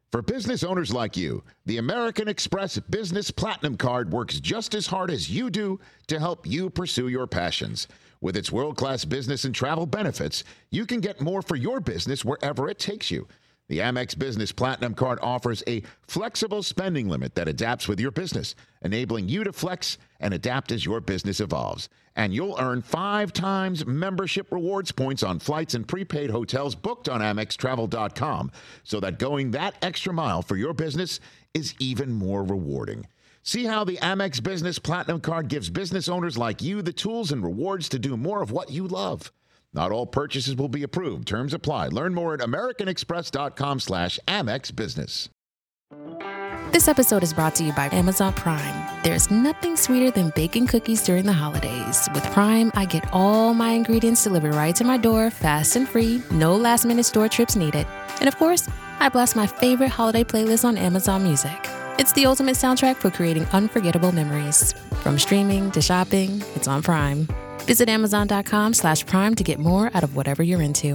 For business owners like you, the American Express Business Platinum Card works just as hard as you do to help you pursue your passions. With its world-class business and travel benefits, you can get more for your business wherever it takes you. The Amex Business Platinum Card offers a flexible spending limit that adapts with your business, enabling you to flex and adapt as your business evolves. And you'll earn 5 times membership rewards points on flights and prepaid hotels booked on AmexTravel.com, so that going that extra mile for your business is even more rewarding. See how the Amex Business Platinum Card gives business owners like you the tools and rewards to do more of what you love. Not all purchases will be approved. Terms apply. Learn more at americanexpress.com/Amex Business. This episode is brought to you by Amazon Prime. There's nothing sweeter than baking cookies during the holidays. With Prime, I get all my ingredients delivered right to my door, fast and free, no last-minute store trips needed. And of course, I blast my favorite holiday playlist on Amazon Music. It's the ultimate soundtrack for creating unforgettable memories. From streaming to shopping, it's on Prime. Visit Amazon.com/Prime to get more out of whatever you're into.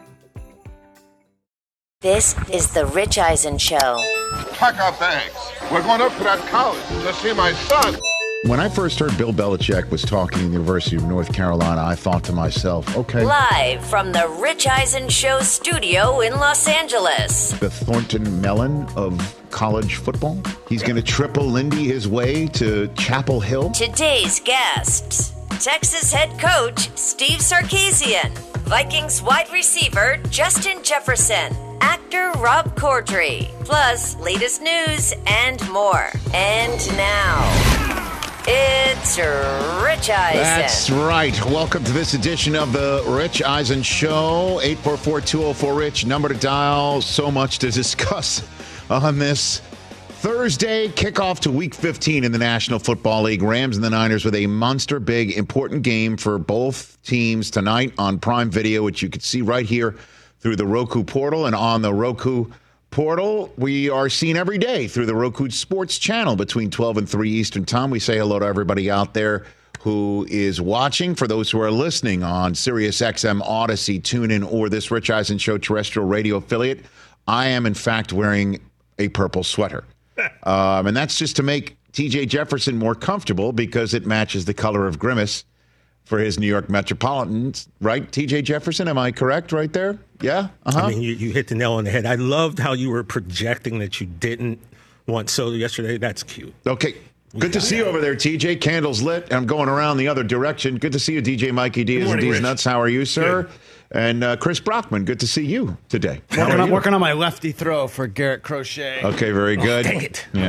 This is The Rich Eisen Show. Pack our bags. We're going up to that college to see my son. When I first heard Bill Belichick was talking at the University of North Carolina, I thought to myself, okay. Live from The Rich Eisen Show studio in Los Angeles. The Thornton Mellon of college football. He's going to triple Lindy his way to Chapel Hill. Today's guests: Texas head coach Steve Sarkisian, Vikings wide receiver Justin Jefferson, actor Rob Corddry, plus latest news and more. And now, it's Rich Eisen. That's right. Welcome to this edition of the Rich Eisen Show. 844-204-RICH, number to dial. So much to discuss on this Thursday, kickoff to Week 15 in the National Football League. Rams and the Niners with a monster big, important game for both teams tonight on Prime Video, which you can see right here through the Roku portal. And on the Roku portal, we are seen every day through the Roku Sports channel between 12 and 3 Eastern Time. We say hello to everybody out there who is watching. For those who are listening on Sirius XM, Odyssey, TuneIn, or this Rich Eisen Show terrestrial radio affiliate, I am, in fact, wearing a purple sweater. And that's just to make T.J. Jefferson more comfortable because it matches the color of Grimace for his New York Metropolitans. Right, T.J. Jefferson? Am I correct right there? Yeah? Uh-huh. I mean, you hit the nail on the head. I loved how you were projecting that you didn't want soda yesterday. That's cute. Okay. Good to see you over there, TJ. Candles lit. I'm going around the other direction. Good to see you, DJ Mikey Diaz and D's Nuts. How are you, sir? Good. And Chris Brockman, good to see you today. Working on my lefty throw for Garrett Crochet. Okay, very good. Dang it. Yeah.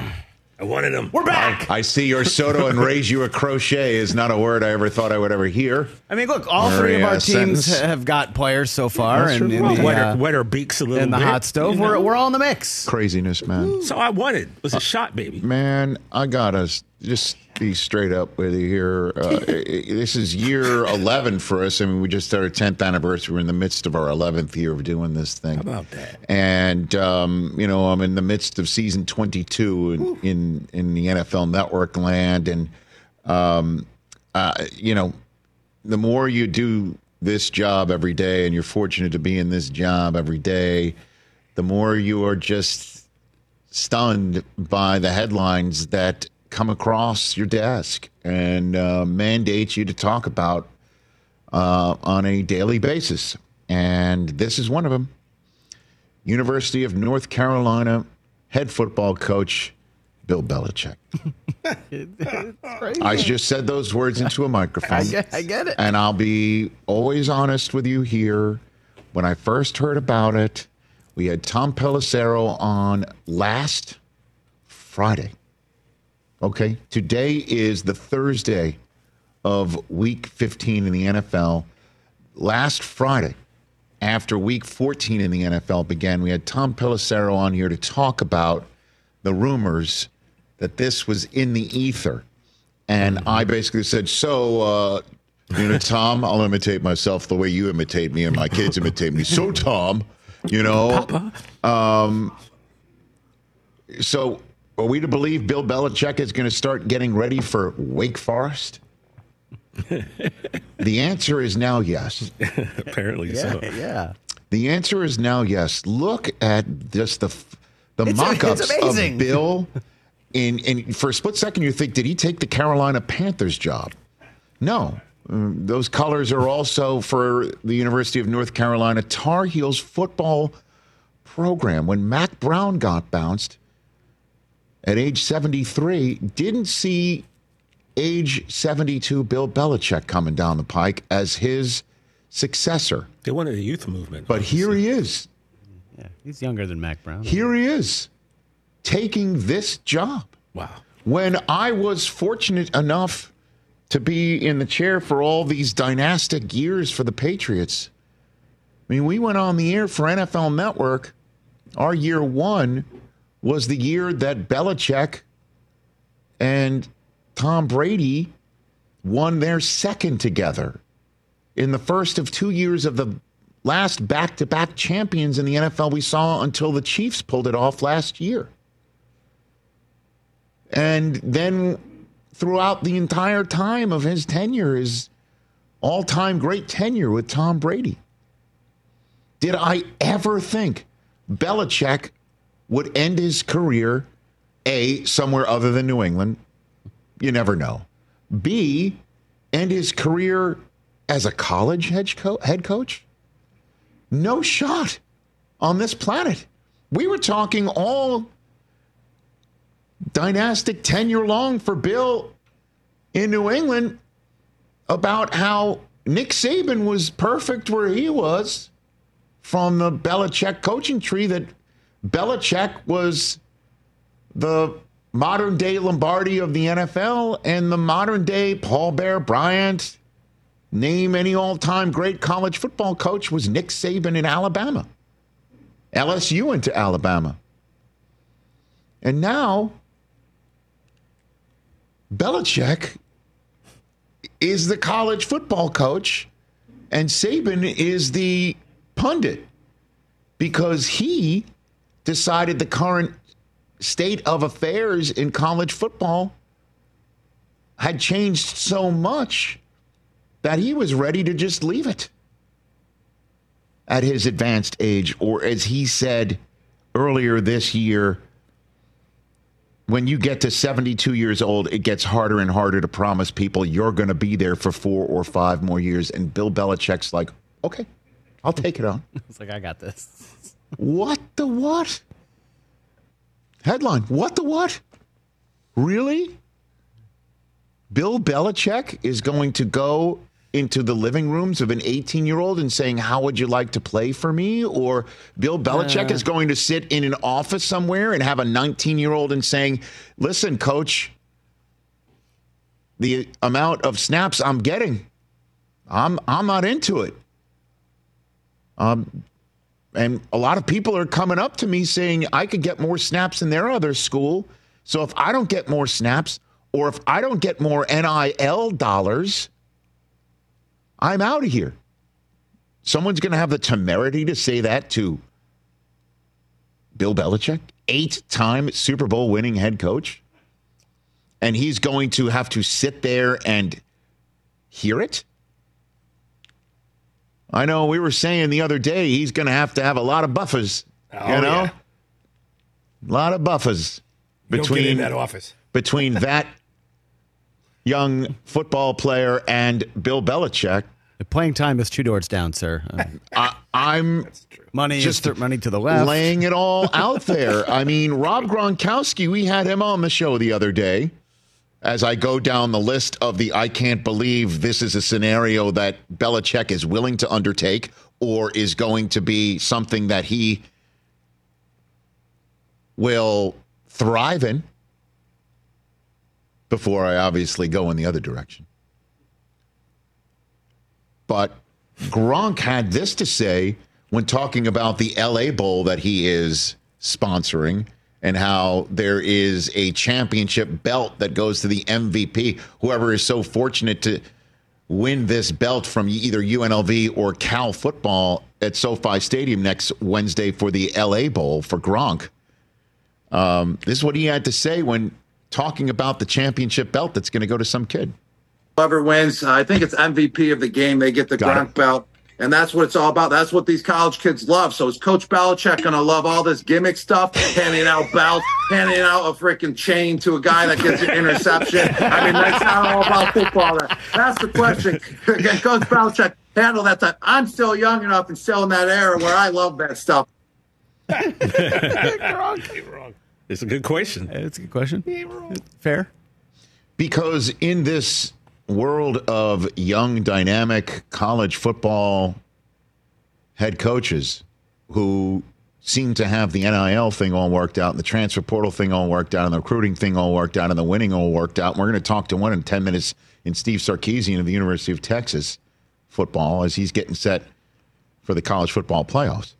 I wanted him. We're back. I see your Soto and raise you a crochet is not a word I ever thought I would ever hear. I mean, look, all three of our teams have got players so far. And wet our beaks a little bit. In the hot stove, you know? we're all in the mix. Craziness, man. So I wanted was a shot, baby. Man, I got to just be straight up with you here. This is year 11 for us. I mean, we just started 10th anniversary. We're in the midst of our 11th year of doing this thing. How about that? And, I'm in the midst of season 22 in the NFL Network land. And, the more you do this job every day, and you're fortunate to be in this job every day, the more you are just stunned by the headlines that come across your desk and mandate you to talk about on a daily basis. And this is one of them. University of North Carolina head football coach Bill Belichick. I just said those words into a microphone. I get it. And I'll be always honest with you here. When I first heard about it, we had Tom Pelissero on last Friday. Okay, today is the Thursday of Week 15 in the NFL. Last Friday, after Week 14 in the NFL began, we had Tom Pelissero on here to talk about the rumors that this was in the ether. And I basically said, Tom, I'll imitate myself the way you imitate me and my kids imitate me. So, Tom, Papa. So are we to believe Bill Belichick is going to start getting ready for Wake Forest? The answer is now yes. Apparently so. Yeah. The answer is now yes. Look at just The mock-ups of Bill, in for a split second, you think, did he take the Carolina Panthers job? No. Those colors are also for the University of North Carolina Tar Heels football program. When Mac Brown got bounced at age 73, didn't see age 72 Bill Belichick coming down the pike as his successor. They wanted a youth movement. But here he is. Yeah, he's younger than Mac Brown. Here he is, taking this job. Wow. When I was fortunate enough to be in the chair for all these dynastic years for the Patriots, I mean, we went on the air for NFL Network. Our year one was the year that Belichick and Tom Brady won their second together in the first of 2 years of the last back-to-back champions in the NFL we saw until the Chiefs pulled it off last year. And then throughout the entire time of his tenure, his all-time great tenure with Tom Brady, did I ever think Belichick would end his career, A, somewhere other than New England? You never know. B, end his career as a college head coach? No shot on this planet. We were talking all dynastic tenure long for Bill in New England about how Nick Saban was perfect where he was from the Belichick coaching tree, that Belichick was the modern-day Lombardi of the NFL and the modern-day Paul Bear Bryant. Name any all-time great college football coach was Nick Saban in Alabama. LSU went to Alabama. And now Belichick is the college football coach and Saban is the pundit because he decided the current state of affairs in college football had changed so much that he was ready to just leave it at his advanced age. Or as he said earlier this year, when you get to 72 years old, it gets harder and harder to promise people you're going to be there for 4 or 5 more years. And Bill Belichick's like, okay, I'll take it on. It's like, I got this. What the what? Headline, what the what? Really? Bill Belichick is going to go into the living rooms of an 18-year-old and saying, how would you like to play for me? Or Bill Belichick is going to sit in an office somewhere and have a 19-year-old and saying, listen, coach, the amount of snaps I'm getting, I'm not into it. And a lot of people are coming up to me saying I could get more snaps in their other school. So if I don't get more snaps, or if I don't get more NIL dollars, I'm out of here. Someone's going to have the temerity to say that to Bill Belichick, 8-time Super Bowl winning head coach. And he's going to have to sit there and hear it. I know we were saying the other day he's going to have a lot of buffers. You know? Yeah. A lot of buffers between that office. Between that young football player and Bill Belichick. The playing time is 2 doors down, sir. I'm money just money to the left. Laying it all out there. I mean, Rob Gronkowski, we had him on the show the other day. As I go down the list of the I can't believe this is a scenario that Belichick is willing to undertake or is going to be something that he will thrive in, before I obviously go in the other direction. But Gronk had this to say when talking about the LA Bowl that he is sponsoring and how there is a championship belt that goes to the MVP. Whoever is so fortunate to win this belt from either UNLV or Cal football at SoFi Stadium next Wednesday for the LA Bowl for Gronk. This is what he had to say when talking about the championship belt that's going to go to some kid. Whoever wins, I think it's MVP of the game. They get the Gronk belt. And that's what it's all about. That's what these college kids love. So is Coach Belichick going to love all this gimmick stuff, handing out belts, handing out a freaking chain to a guy that gets an interception? I mean, that's not all about football. That's the question. Can Coach Belichick handle that time? I'm still young enough and still in that era where I love that stuff. Wrong. It's a good question. It's a good question. Fair. Because in this world of young, dynamic college football head coaches who seem to have the NIL thing all worked out and the transfer portal thing all worked out and the recruiting thing all worked out and the winning all worked out. And we're going to talk to one in 10 minutes in Steve Sarkisian of the University of Texas football as he's getting set for the college football playoffs.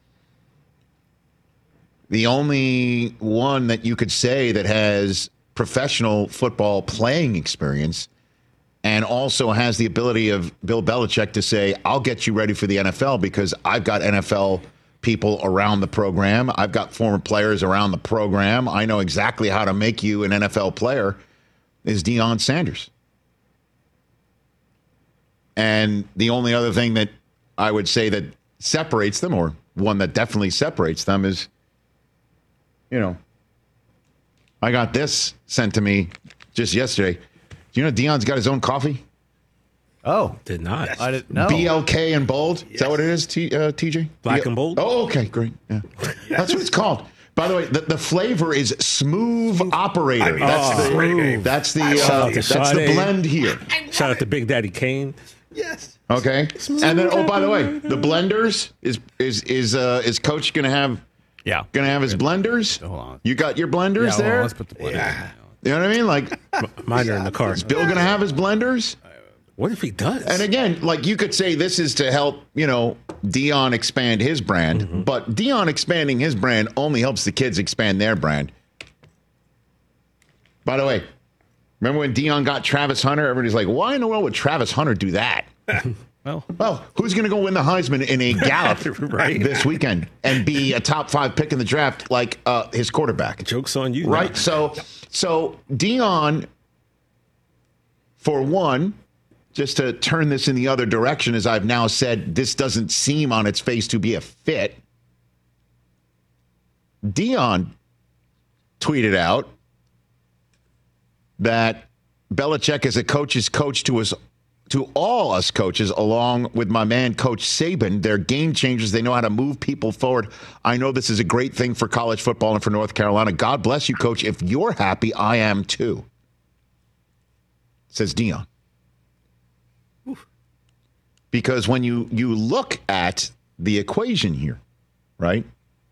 The only one that you could say that has professional football playing experience and also has the ability of Bill Belichick to say, I'll get you ready for the NFL because I've got NFL people around the program. I've got former players around the program. I know exactly how to make you an NFL player, is Deion Sanders. And the only other thing that I would say that separates them, or one that definitely separates them, is, I got this sent to me just yesterday. Do you know Deion's got his own coffee? Oh. Did not. I didn't know. BLK and bold? Yes. Is that what it is, TJ? Black and bold? Oh, okay, great. Yeah. Yes. That's what it's called. By the way, the flavor is Smooth Operator. That's the blend here. Shout out to Big Daddy Kane. Yes. Okay. And then, by the way, the blenders is Coach going to have? Yeah. Going to have his blenders? Hold on. You got your blenders there? Let's put the blender in. You know what I mean? Like, mine are in the car. Is Bill going to have his blenders? What if he does? And again, like you could say this is to help, Deion expand his brand, Mm-hmm. but Deion expanding his brand only helps the kids expand their brand. By the way, remember when Deion got Travis Hunter? Everybody's like, why in the world would Travis Hunter do that? Well, who's going to go win the Heisman in a gallop this weekend and be a top 5 pick in the draft like his quarterback? Joke's on you. Right? Now. So Deion, for one, just to turn this in the other direction, as I've now said, this doesn't seem on its face to be a fit. Deion tweeted out that Belichick is a coach's coach to all us coaches, along with my man, Coach Saban. They're game changers. They know how to move people forward. I know this is a great thing for college football and for North Carolina. God bless you, Coach. If you're happy, I am too, says Deion. Because when you look at the equation here, right?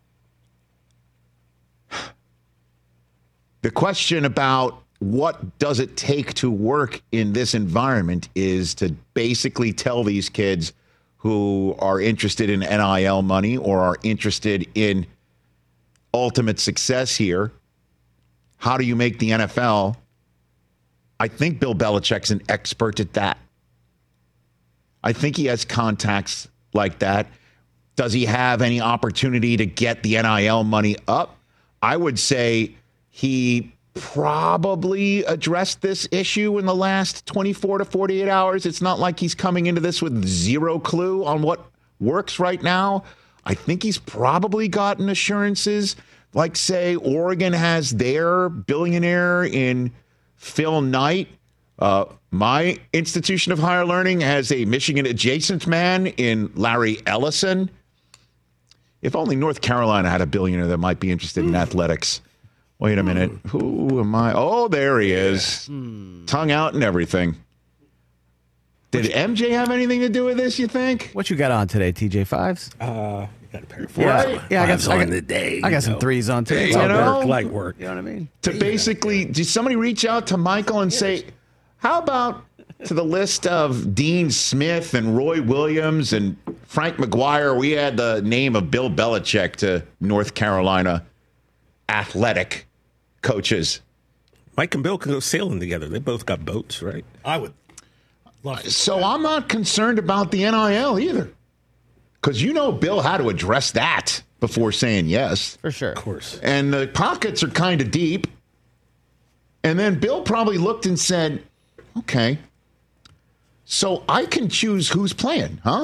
The question about what does it take to work in this environment is to basically tell these kids who are interested in NIL money or are interested in ultimate success here, how do you make the NFL? I think Bill Belichick's an expert at that. I think he has contacts like that. Does he have any opportunity to get the NIL money up? I would say he probably addressed this issue in the last 24 to 48 hours. It's not like he's coming into this with zero clue on what works right now. I think he's probably gotten assurances, like, say, Oregon has their billionaire in Phil Knight. My institution of higher learning has a Michigan adjacent man in Larry Ellison. If only North Carolina had a billionaire that might be interested in athletics. Wait a minute. Who am I? Oh, there he is. Tongue out and everything. Did MJ have anything to do with this, you think? What you got on today, TJ Fives? You got a pair of I got some threes on today. Light work. You know what I mean? To basically, did somebody reach out to Michael and say, how about to the list of Dean Smith and Roy Williams and Frank McGuire, we add the name of Bill Belichick to North Carolina athletic coaches? Mike and Bill can go sailing together. They both got boats, right? I would love to. So I'm not concerned about the NIL either. Because Bill had to address that before saying yes. For sure. Of course. And the pockets are kind of deep. And then Bill probably looked and said, okay, so I can choose who's playing, huh?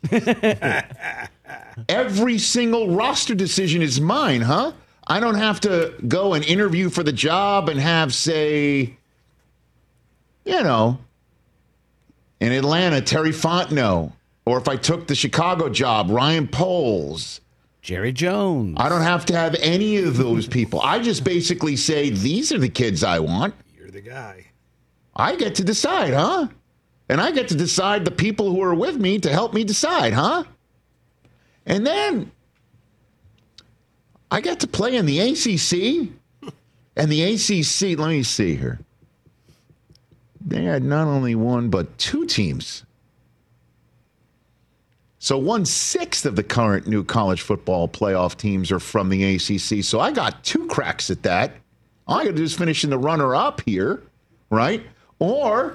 Every single roster decision is mine, huh? I don't have to go and interview for the job and have, say, in Atlanta, Terry Fontenot. Or if I took the Chicago job, Ryan Poles. Jerry Jones. I don't have to have any of those people. I just basically say, these are the kids I want. You're the guy. I get to decide, huh? And I get to decide the people who are with me to help me decide, huh? And then I get to play in the ACC. And the ACC, let me see here. They had not only one, but two teams. So 1/6 of the current new college football playoff teams are from the ACC. So I got 2 cracks at that. All I got to do is finish in the runner-up here, right? Or,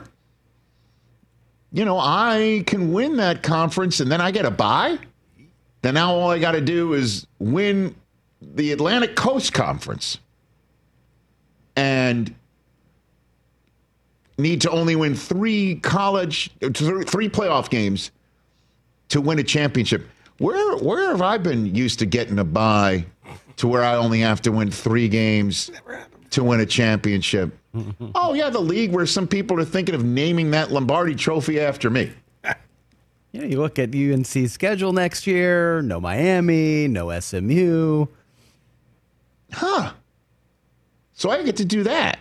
I can win that conference and then I get a bye. Then now all I got to do is win the Atlantic Coast Conference and need to only win 3 playoff games to win a championship. Where have I been used to getting a bye to where I only have to win 3 games to win a championship? Oh, yeah, the league where some people are thinking of naming that Lombardi trophy after me. Yeah, you look at UNC's schedule next year, no Miami, no SMU. Huh. So I get to do that.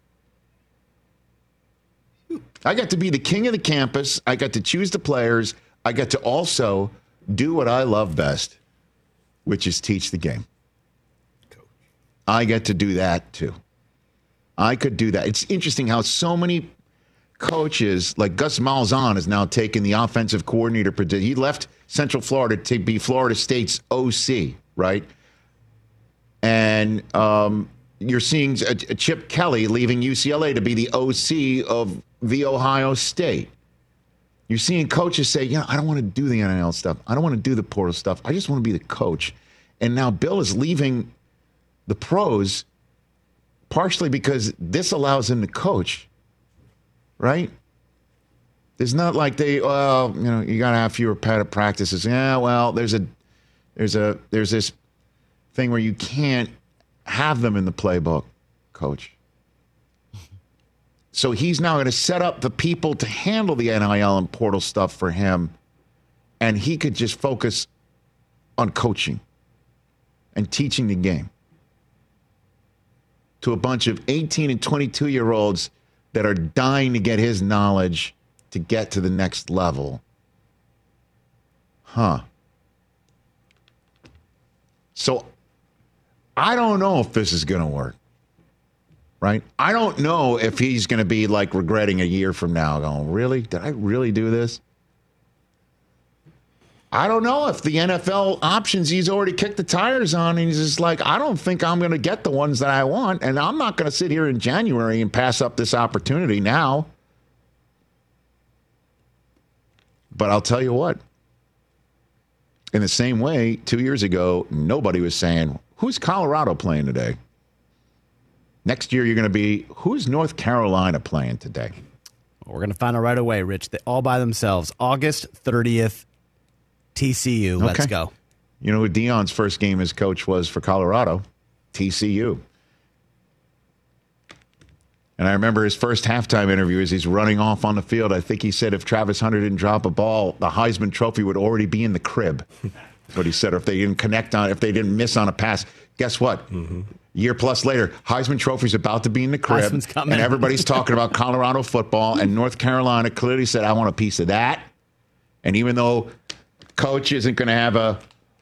I got to be the king of the campus. I got to choose the players. I got to also do what I love best, which is teach the game. I get to do that, too. I could do that. It's interesting how so many coaches, like Gus Malzahn, is now taking the offensive coordinator. He left Central Florida to be Florida State's OC, right? And you're seeing Chip Kelly leaving UCLA to be the OC of the Ohio State. You're seeing coaches say, I don't want to do the NIL stuff. I don't want to do the portal stuff. I just want to be the coach. And now Bill is leaving the pros partially because this allows him to coach, right? It's not like you got to have fewer practices. Yeah, well, there's this thing where you can't have them in the playbook, coach. So he's now going to set up the people to handle the NIL and portal stuff for him, and he could just focus on coaching and teaching the game to a bunch of 18 and 22-year-olds that are dying to get his knowledge to get to the next level. Huh. So I don't know if this is going to work, right? I don't know if he's going to be like regretting a year from now going, really? Did I really do this? I don't know if the NFL options he's already kicked the tires on, and he's just like, I don't think I'm going to get the ones that I want, and I'm not going to sit here in January and pass up this opportunity now. But I'll tell you what. In the same way, 2 years ago, nobody was saying, who's Colorado playing today? Next year, you're going to be, who's North Carolina playing today? We're going to find out right away, Rich. They all by themselves. August 30th. TCU, let's okay. Go. You know who Deion's first game as coach was for Colorado? TCU. And I remember his first halftime interview as he's running off on the field. I think he said if Travis Hunter didn't drop a ball, the Heisman Trophy would already be in the crib. That's what he said. Or if they didn't connect on, if they didn't miss on a pass, guess what? Year plus later, Heisman Trophy's about to be in the crib. And everybody's talking about Colorado football. And North Carolina clearly said, I want a piece of that. And even though Coach isn't going to have a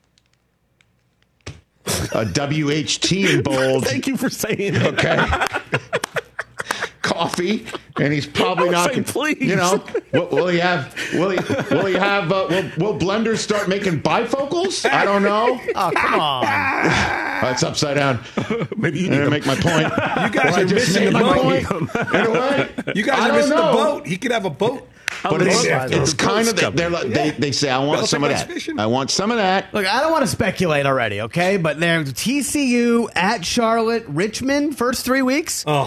WHT in bold. Thank you for saying that. Okay. Coffee, and he's probably not. Say, please. Will he have? Will blenders start making bifocals? I don't know. Oh, come on. It's upside down. Maybe you need to make my point. You guys are missing the boat. Anyway, you guys are missing the boat. He could have a boat. But it's kind of they say, I want some of that. I want some of that. Look, I don't want to speculate already, okay? But there's TCU at Charlotte, Richmond, first 3 weeks. Oh,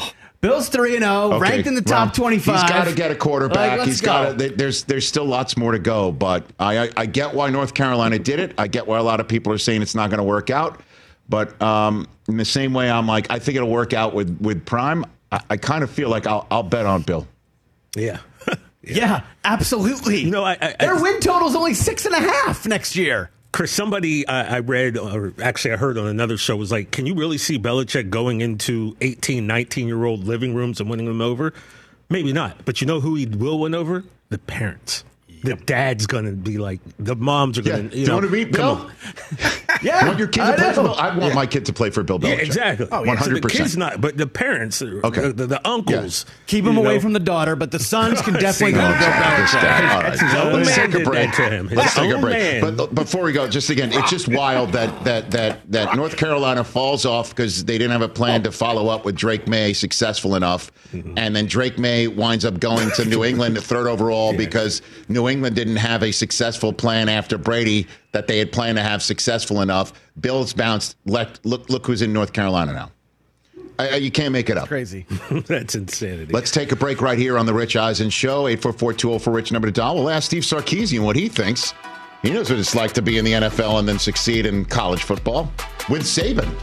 Bill's 3-0, ranked in the top 25. He's got to get a quarterback. Let's He's got to. There's still lots more to go, but I get why North Carolina did it. I get why a lot of people are saying it's not going to work out. But in the same way, I'm like, I think it'll work out with Prime. I kind of feel like I'll bet on Bill. Yeah. Yeah, absolutely. Their win total's only 6.5 next year. Chris, somebody I read, or actually I heard on another show, was like, can you really see Belichick going into 18, 19-year-old living rooms and winning them over? Maybe not. But you know who he will win over? The parents. The dad's going to be like, the moms are going to, you want to meet Bill? Come on. Yeah, want your kid to play for Bill? I want my kid to play for Bill Belichick. Yeah, exactly. 100%. So the kids not, but the parents, the uncles. Yeah. Keep him away from the daughter, but the sons can definitely go to Bill Belichick. Let's take a break. Let's take a break. Man. But before we go, just again, it's just wild that North Carolina falls off because they didn't have a plan to follow up with Drake May successful enough. Mm-hmm. And then Drake May winds up going to New England, third overall, because New England didn't have a successful plan after Brady that they had planned to have successful enough. Bill's bounced. Look who's in North Carolina now. You can't make it up. Crazy. That's insanity. Let's take a break right here on the Rich Eisen Show. 844-204-RICH, number to dial. We'll ask Steve Sarkisian what he thinks. He knows what it's like to be in the NFL and then succeed in college football with Saban.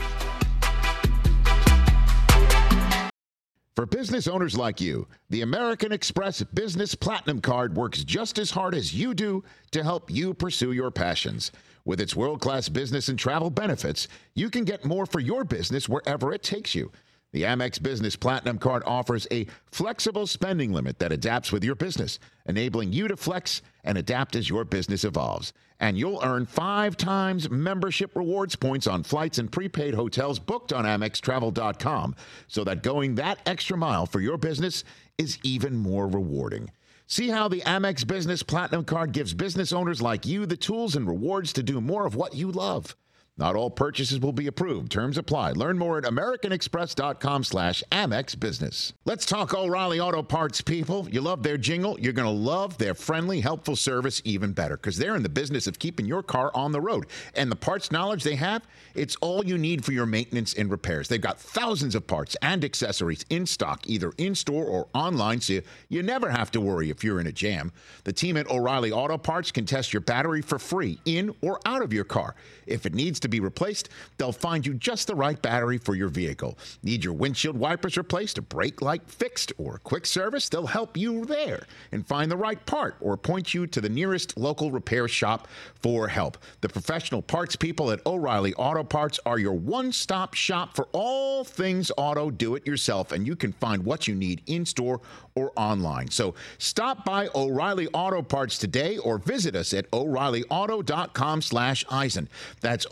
For business owners like you, the American Express Business Platinum Card works just as hard as you do to help you pursue your passions. With its world-class business and travel benefits, you can get more for your business wherever it takes you. The Amex Business Platinum Card offers a flexible spending limit that adapts with your business, enabling you to flex and adapt as your business evolves. And you'll earn 5 times membership rewards points on flights and prepaid hotels booked on AmexTravel.com, so that going that extra mile for your business is even more rewarding. See how the Amex Business Platinum Card gives business owners like you the tools and rewards to do more of what you love. Not all purchases will be approved. Terms apply. Learn more at americanexpress.com/Amex Business. Let's talk O'Reilly Auto Parts, people. You love their jingle. You're going to love their friendly, helpful service even better, because they're in the business of keeping your car on the road. And the parts knowledge they have, it's all you need for your maintenance and repairs. They've got thousands of parts and accessories in stock, either in-store or online, so you never have to worry if you're in a jam. The team at O'Reilly Auto Parts can test your battery for free in or out of your car. If it needs to be replaced, they'll find you just the right battery for your vehicle. Need your windshield wipers replaced, a brake light fixed, or a quick service? They'll help you there and find the right part or point you to the nearest local repair shop for help. The professional parts people at O'Reilly Auto Parts are your one-stop shop for all things auto do-it-yourself, and you can find what you need in-store or online. So stop by O'Reilly Auto Parts today or visit us at O'ReillyAuto.com/Eisen. That's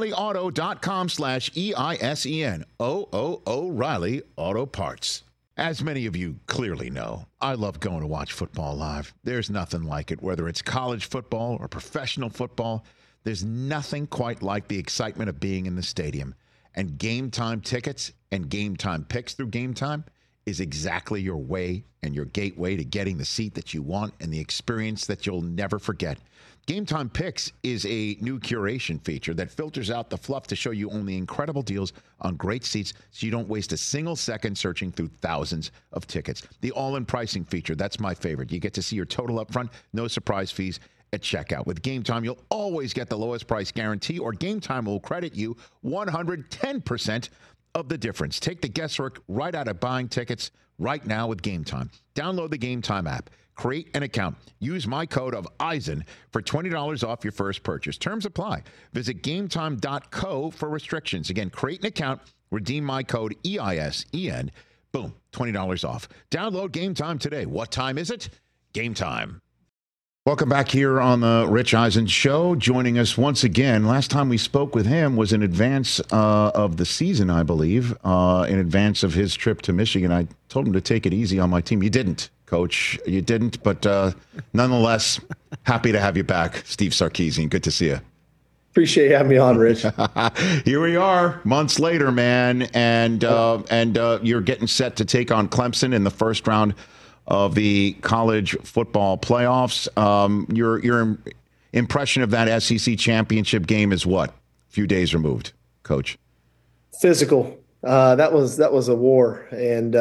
O'ReillyAuto.com/EISEN. O'Reilly Auto Parts. As many of you clearly know, I love going to watch football live. There's nothing like it, whether it's college football or professional football. There's nothing quite like the excitement of being in the stadium. And Game Time tickets and Game Time picks through Game Time is exactly your way and your gateway to getting the seat that you want and the experience that you'll never forget. Game Time Picks is a new curation feature that filters out the fluff to show you only incredible deals on great seats so you don't waste a single second searching through thousands of tickets. The all-in pricing feature, that's my favorite. You get to see your total up front, no surprise fees at checkout. With Game Time, you'll always get the lowest price guarantee, or Game Time will credit you 110% of the difference. Take the guesswork right out of buying tickets right now with Game Time. Download the Game Time app. Create an account. Use my code of Eisen for $20 off your first purchase. Terms apply. Visit GameTime.co for restrictions. Again, create an account. Redeem my code EISEN. Boom, $20 off. Download Game Time today. What time is it? Game Time. Welcome back here on the Rich Eisen Show. Joining us once again. Last time we spoke with him was in advance of the season, I believe, in advance of his trip to Michigan. I told him to take it easy on my team. You didn't, Coach. You didn't, but nonetheless, happy to have you back, Steve Sarkisian. Good to see you. Appreciate you having me on, Rich. Here we are, months later, man, and you're getting set to take on Clemson in the first round of the college football playoffs. Your impression of that SEC championship game is what? A few days removed, Coach. Physical. That was a war, and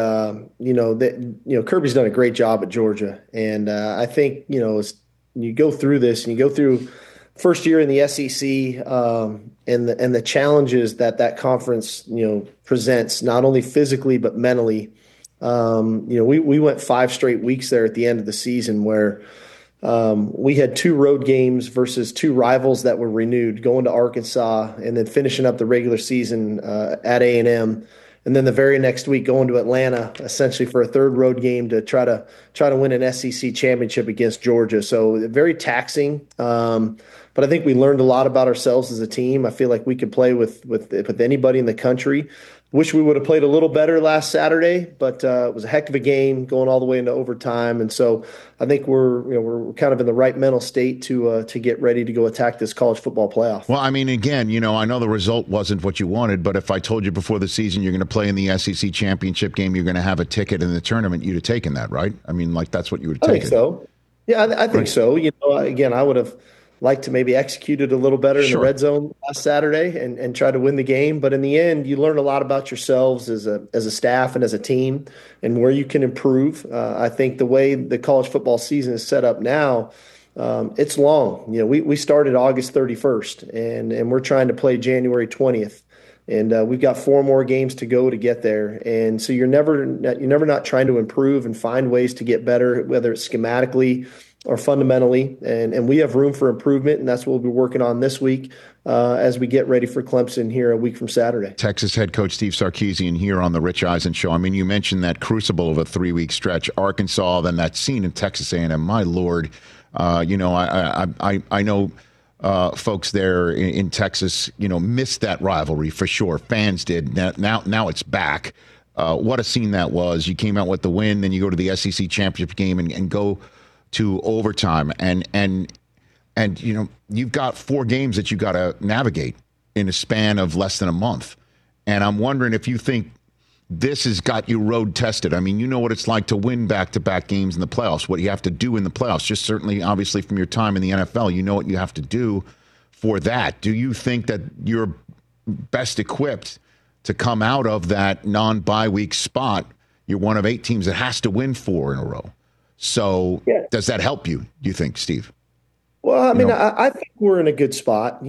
Kirby's done a great job at Georgia, and I think as you go through this and you go through first year in the SEC, and the challenges that conference presents, not only physically but mentally. We went 5 straight weeks there at the end of the season where we had 2 road games versus 2 rivals that were renewed, going to Arkansas and then finishing up the regular season at A&M. And then the very next week going to Atlanta, essentially for a 3rd road game to try to win an SEC championship against Georgia. So very taxing. But I think we learned a lot about ourselves as a team. I feel like we could play with anybody in the country. Wish we would have played a little better last Saturday, but it was a heck of a game going all the way into overtime. And so I think we're kind of in the right mental state to get ready to go attack this college football playoff. Well, I mean, again, I know the result wasn't what you wanted, but if I told you before the season you're going to play in the SEC championship game, you're going to have a ticket in the tournament, you'd have taken that, right? I mean, that's what you would have taken. I think so. Yeah, I think so. Again, I would have like to maybe execute it a little better in the red zone last Saturday and try to win the game. But in the end, you learn a lot about yourselves as a staff and as a team and where you can improve. I think the way the college football season is set up now, it's long. We started August 31st and we're trying to play January 20th. And we've got 4 more games to go to get there. And so you're never not trying to improve and find ways to get better, whether it's schematically or fundamentally, and we have room for improvement, and that's what we'll be working on this week as we get ready for Clemson here a week from Saturday. Texas head coach Steve Sarkisian here on the Rich Eisen Show. I mean, you mentioned that crucible of a 3-week stretch, Arkansas, then that scene in Texas A&M. My Lord, I know folks there in Texas, missed that rivalry for sure. Fans did. Now it's back. What a scene that was. You came out with the win, then you go to the SEC championship game and go to overtime, and you've got 4 games that you got to navigate in a span of less than a month. And I'm wondering if you think this has got you road tested. I mean, you know what it's like to win back-to-back games in the playoffs, what you have to do in the playoffs, just certainly, obviously, from your time in the NFL, you know what you have to do for that. Do you think that you're best equipped to come out of that non-bye week spot? You're one of 8 teams that has to win 4 in a row. So does that help you, do you think, Steve? Well, I mean, I think we're in a good spot.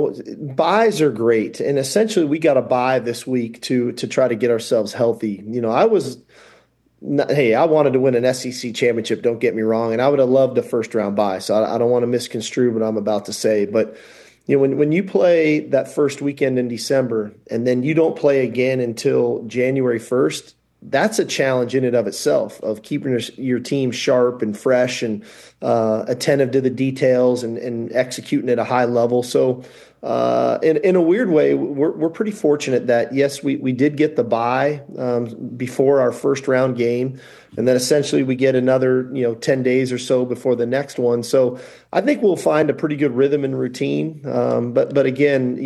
Buys are great. And essentially, we got a bye this week to try to get ourselves healthy. I wanted to win an SEC championship, don't get me wrong. And I would have loved a first-round bye. So I don't want to misconstrue what I'm about to say. But, when you play that first weekend in December and then you don't play again until January 1st, that's a challenge in and of itself of keeping your team sharp and fresh and attentive to the details and executing at a high level. So in a weird way, we're pretty fortunate that, yes, we did get the bye before our first round game. And then essentially we get another 10 days or so before the next one. So I think we'll find a pretty good rhythm and routine. But again,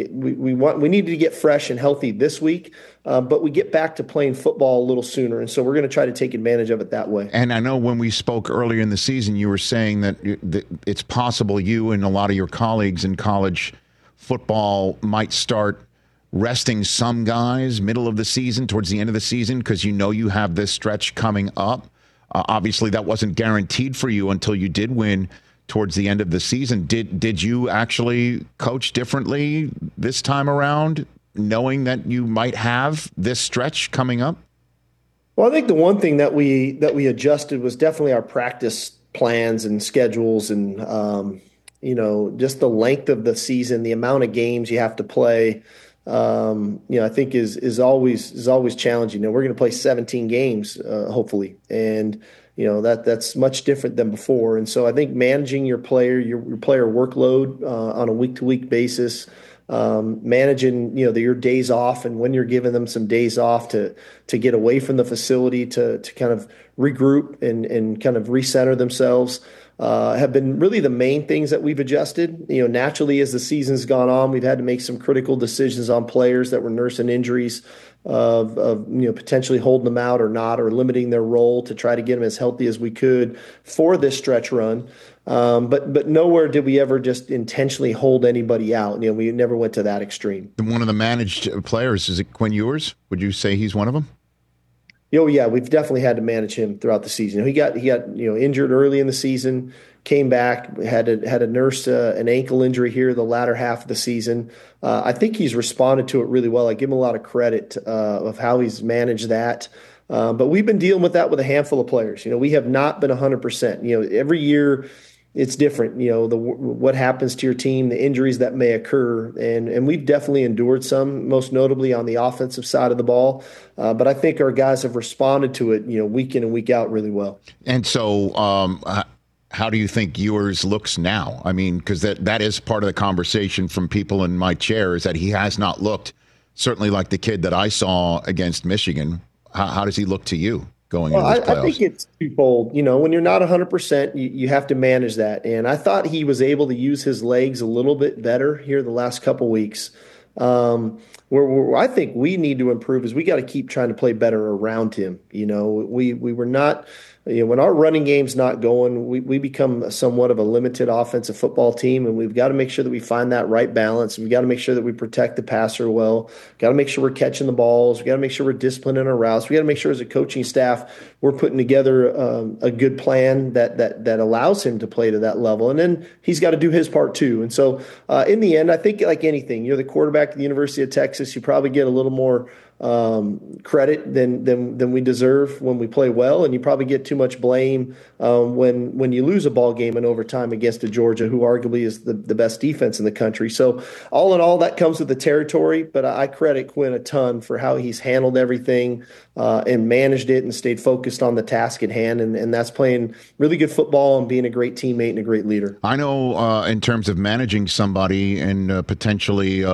we need to get fresh and healthy this week. But we get back to playing football a little sooner. And so we're going to try to take advantage of it that way. And I know when we spoke earlier in the season, you were saying that it's possible you and a lot of your colleagues in college football might start resting some guys middle of the season, towards the end of the season, because you have this stretch coming up. Obviously, that wasn't guaranteed for you until you did win towards the end of the season. Did you actually coach differently this time around, knowing that you might have this stretch coming up? Well, I think the one thing that we adjusted was definitely our practice plans and schedules and just the length of the season, the amount of games you have to play. I think is always challenging. We're going to play 17 games, hopefully. And, that's much different than before. And so I think managing your player workload, on a week to week basis, managing, your days off and when you're giving them some days off to get away from the facility to kind of regroup and kind of recenter themselves. have been really the main things that we've adjusted. Naturally, as the season's gone on, we've had to make some critical decisions on players that were nursing injuries of potentially holding them out or not, or limiting their role to try to get them as healthy as we could for this stretch run. But nowhere did we ever just intentionally hold anybody out. We never went to that extreme. One of the managed players, is it Quinn Ewers? Would you say he's one of them? Oh yeah, we've definitely had to manage him throughout the season. He got injured early in the season, came back, had to nurse an ankle injury here the latter half of the season. I think he's responded to it really well. I give him a lot of credit of how he's managed that. But we've been dealing with that with a handful of players. We have not been 100%. Every year it's different. What happens to your team, the injuries that may occur, and we've definitely endured some, most notably on the offensive side of the ball. But I think our guys have responded to it, week in and week out really well. And so, how do you think Ewers looks now? I mean, because that is part of the conversation from people in my chair, is that he has not looked certainly like the kid that I saw against Michigan. How does he look to you going into this playoffs? I think it's twofold. When you're not 100%, you have to manage that. And I thought he was able to use his legs a little bit better here the last couple weeks. Where I think we need to improve is we got to keep trying to play better around him. We were not. When our running game's not going, we become somewhat of a limited offensive football team, and we've got to make sure that we find that right balance. We've got to make sure that we protect the passer well. Got to make sure we're catching the balls. We got to make sure we're disciplining our routes. We got to make sure as a coaching staff we're putting together a good plan that allows him to play to that level. And then he's got to do his part too. And so in the end, I think like anything, you're the quarterback at the University of Texas. You probably get a little more credit than we deserve when we play well, and you probably get too much blame when you lose a ball game in overtime against a Georgia, who arguably is the best defense in the country. So all in all, that comes with the territory, but I credit Quinn a ton for how he's handled everything and managed it and stayed focused on the task at hand, and that's playing really good football and being a great teammate and a great leader. I know in terms of managing somebody and potentially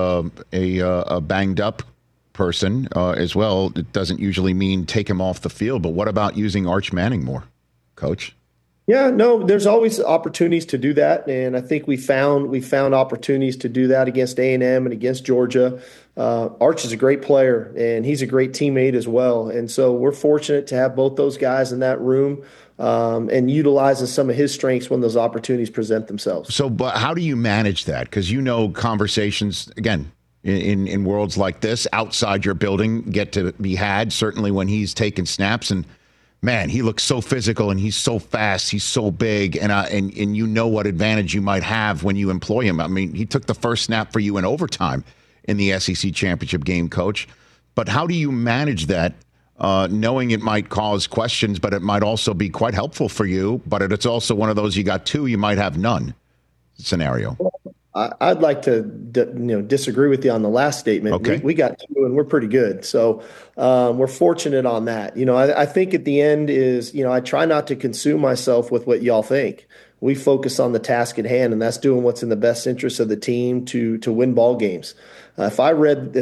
a banged up person as well, it doesn't usually mean take him off the field. But what about using Arch Manning more, Coach? Yeah, no, there's always opportunities to do that, and I think we found opportunities to do that against A&M and against Georgia. Arch is a great player, and he's a great teammate as well, and so we're fortunate to have both those guys in that room and utilizing some of his strengths when those opportunities present themselves. So, but how do you manage that? Because conversations again. In worlds like this, outside your building, get to be had, certainly when he's taking snaps. And, man, he looks so physical and he's so fast. He's so big. And you know what advantage you might have when you employ him. I mean, he took the first snap for you in overtime in the SEC championship game, Coach. But how do you manage that, knowing it might cause questions, but it might also be quite helpful for you? But it's also one of those, you got two, you might have none scenario. I'd like to disagree with you on the last statement. Okay. We got two, and we're pretty good. So we're fortunate on that. I think at the end is, I try not to consume myself with what y'all think. We focus on the task at hand, and that's doing what's in the best interest of the team to win ball games. If I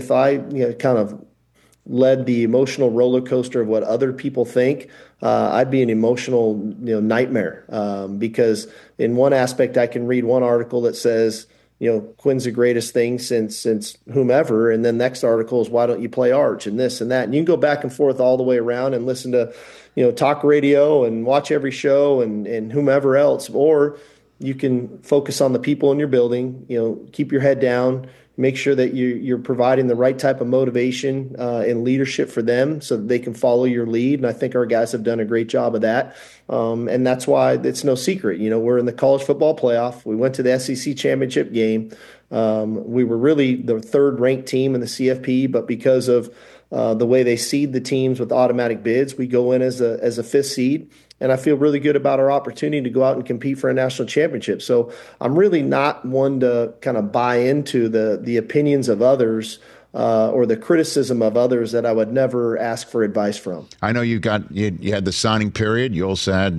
kind of led the emotional roller coaster of what other people think, I'd be an emotional nightmare because in one aspect I can read one article that says, Quinn's the greatest thing since whomever. And then next article is, why don't you play Arch and this and that? And you can go back and forth all the way around and listen to, talk radio and watch every show and whomever else. Or you can focus on the people in your building, keep your head down, make sure that you're providing the right type of motivation and leadership for them so that they can follow your lead. And I think our guys have done a great job of that. And that's why it's no secret. We're in the college football playoff. We went to the SEC championship game. We were really the third-ranked team in the CFP, but because of the way they seed the teams with automatic bids, we go in as a fifth seed. And I feel really good about our opportunity to go out and compete for a national championship. So I'm really not one to kind of buy into the opinions of others or the criticism of others that I would never ask for advice from. I know you had the signing period. You also had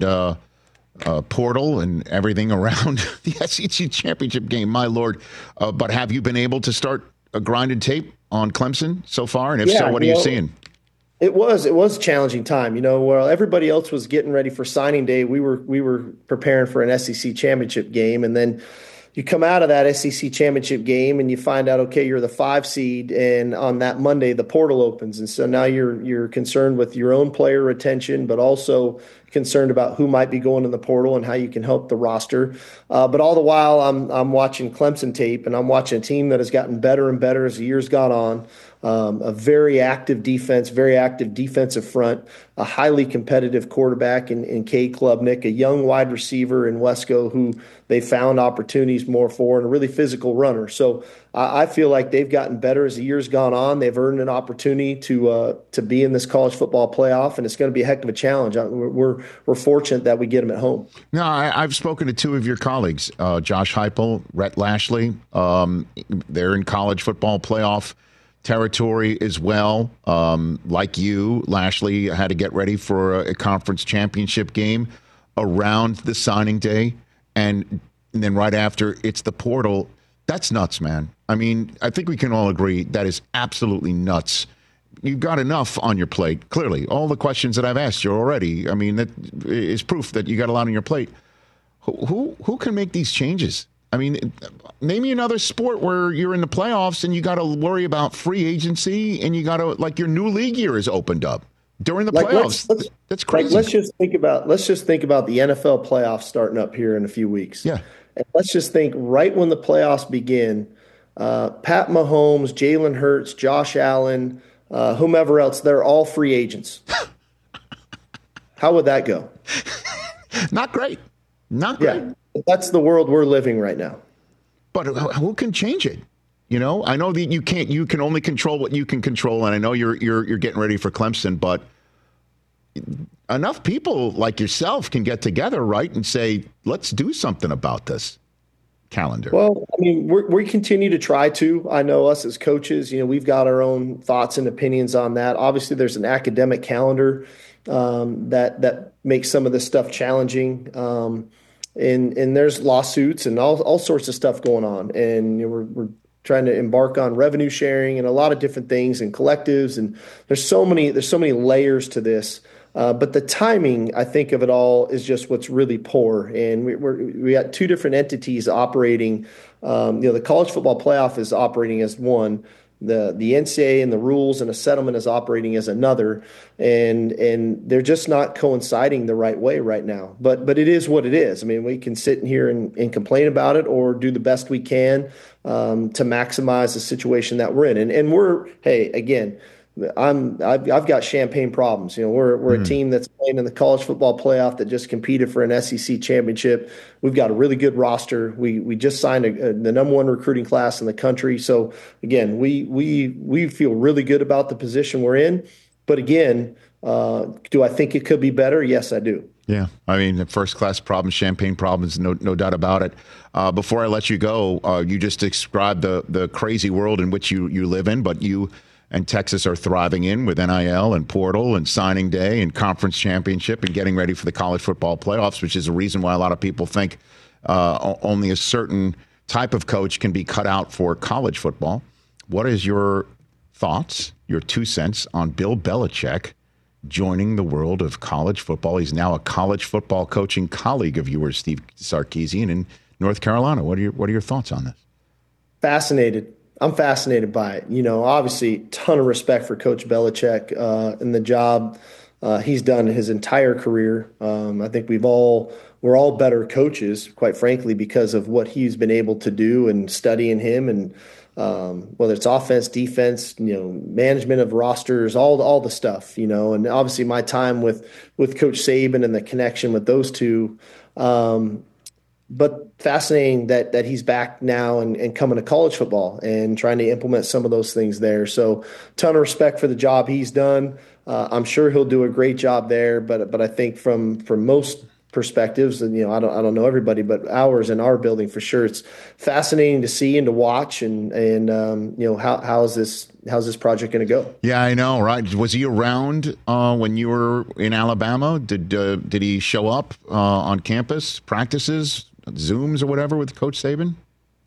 portal and everything around the SEC championship game, my Lord. But have you been able to start a grinded tape on Clemson so far? And if so, what are you seeing? It was a challenging time. While everybody else was getting ready for signing day, we were preparing for an SEC championship game, and then you come out of that SEC championship game and you find out, okay, you're the 5 seed, and on that Monday the portal opens, and so now you're concerned with your own player retention, but also concerned about who might be going in the portal and how you can help the roster. But all the while, I'm watching Clemson tape, and I'm watching a team that has gotten better and better as the years gone on. A very active defense, very active defensive front, a highly competitive quarterback in Cade Klubnik, a young wide receiver in Wesco who they found opportunities more for, and a really physical runner. So I feel like they've gotten better as the years gone on. They've earned an opportunity to be in this college football playoff, and it's going to be a heck of a challenge. We're fortunate that we get them at home. No, I've spoken to 2 of your colleagues, Josh Heupel, Rhett Lashley. They're in college football playoff territory as well. Like you, Lashley had to get ready for a conference championship game around the signing day, and then right after it's the portal. That's nuts, man. I mean, I think we can all agree that is absolutely nuts. You've got enough on your plate, clearly. All the questions that I've asked you already, I mean, that is proof that you got a lot on your plate. Who can make these changes? I mean, name me another sport where you're in the playoffs and you got to worry about free agency, and you got to, like, your new league year is opened up during the playoffs. That's crazy. Let's just think about the NFL playoffs starting up here in a few weeks. Yeah. And let's just think right when the playoffs begin, Pat Mahomes, Jalen Hurts, Josh Allen, whomever else, they're all free agents. How would that go? Not great. Not great. Yeah. That's the world we're living right now. But who can change it? I know that you can't. You can only control what you can control, and I know you're getting ready for Clemson, but enough people like yourself can get together, right, and say, let's do something about this calendar. Well, I mean, we continue to try to. I know us as coaches, we've got our own thoughts and opinions on that. Obviously, there's an academic calendar that makes some of this stuff challenging. And there's lawsuits and all sorts of stuff going on. And we're trying to embark on revenue sharing and a lot of different things and collectives. And there's so many layers to this. But the timing, I think, of it all is just what's really poor. And we got 2 different entities operating. The college football playoff is operating as one. The NCAA and the rules and a settlement is operating as another, and they're just not coinciding the right way right now. But it is what it is. I mean, we can sit in here and complain about it, or do the best we can to maximize the situation that we're in. And we're, hey, again, I've got champagne problems. We're a team that's playing in the college football playoff that just competed for an SEC championship. We've got a really good roster. We just signed the number 1 recruiting class in the country. So again, we feel really good about the position we're in. But again, do I think it could be better? Yes, I do. Yeah, I mean, first class problems, champagne problems, no doubt about it. Before I let you go, you just described the crazy world in which you live in, but you and Texas are thriving in with NIL and portal and signing day and conference championship and getting ready for the college football playoffs, which is a reason why a lot of people think only a certain type of coach can be cut out for college football. What is your thoughts, your 2 cents on Bill Belichick joining the world of college football? He's now a college football coaching colleague of yours, Steve Sarkisian, in North Carolina. What are your thoughts on this? Fascinated. I'm fascinated by it. Obviously, ton of respect for Coach Belichick and the job he's done his entire career. I think we're all better coaches, quite frankly, because of what he's been able to do and studying him, and whether it's offense, defense, management of rosters, all the stuff, and obviously my time with Coach Saban and the connection with those 2. But fascinating that he's back now and coming to college football and trying to implement some of those things there. So ton of respect for the job he's done. I'm sure he'll do a great job there, but I think from most perspectives, and I don't know everybody, but ours in our building for sure, it's fascinating to see and to watch, and how's this project going to go? Yeah, I know, right? Was he around when you were in Alabama? Did he show up on campus, practices, Zooms or whatever with Coach Saban?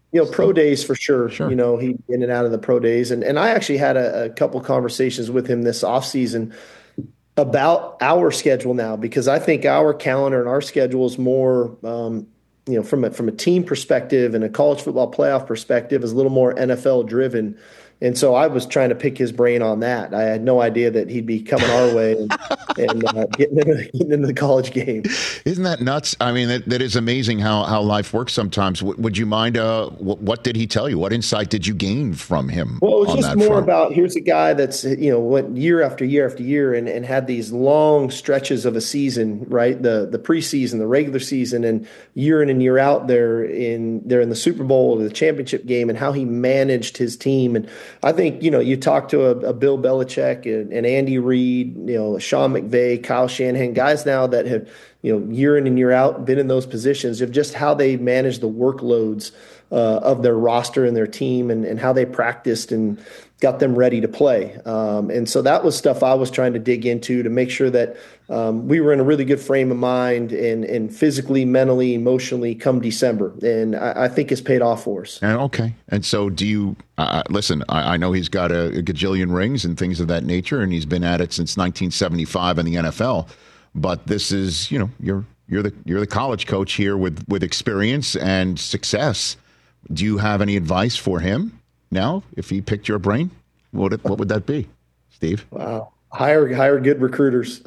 pro days for sure. Sure. He in and out of the pro days. And I actually had a couple conversations with him this offseason about our schedule now, because I think our calendar and our schedule is more, from a team perspective and a college football playoff perspective, is a little more NFL driven. And so I was trying to pick his brain on that. I had no idea that he'd be coming our way and getting into the college game. Isn't that nuts? I mean, that is amazing how life works sometimes. Would you mind, what did he tell you? What insight did you gain from him? Well, it was just more about, here's a guy that's, went year after year after year and had these long stretches of a season, right? The preseason, the regular season, and year in and year out they're in the Super Bowl or the championship game, and how he managed his team. And I think, you talk to a Bill Belichick and Andy Reid, Sean McVay, Kyle Shanahan, guys now that have, year in and year out been in those positions, of just how they manage the workloads of their roster and their team, and how they practiced and got them ready to play. And so that was stuff I was trying to dig into to make sure that we were in a really good frame of mind and physically, mentally, emotionally come December. And I think it's paid off for us. Okay. And so do you listen, I know he's got a gajillion rings and things of that nature, and he's been at it since 1975 in the NFL. But this is, you're the college coach here with experience and success. Do you have any advice for him now? If he picked your brain, what would that be, Steve? Wow, hire good recruiters.